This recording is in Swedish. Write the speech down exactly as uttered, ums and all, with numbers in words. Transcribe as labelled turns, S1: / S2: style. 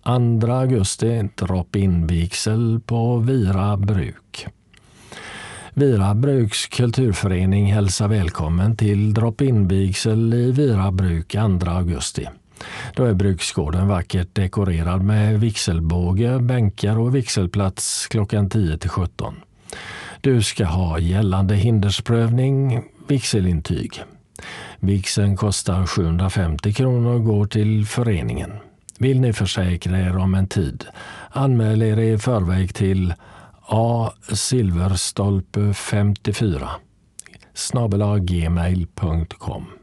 S1: andra augusti drop-in vigsel på Vira bruk. Vira bruks kulturförening hälsar välkommen till drop-in vigsel i Vira bruk andra augusti. Då är bruksgården vackert dekorerad med vigselbåge, bänkar och vigselplats klockan tio till sjutton. Du ska ha gällande hindersprövning, vigselintyg. Vigseln kostar sjuhundrafemtio kronor och går till föreningen. Vill ni försäkra er om en tid? Anmäl er i förväg till a silverstolpe femtiofyra snabel-a gmail punkt com.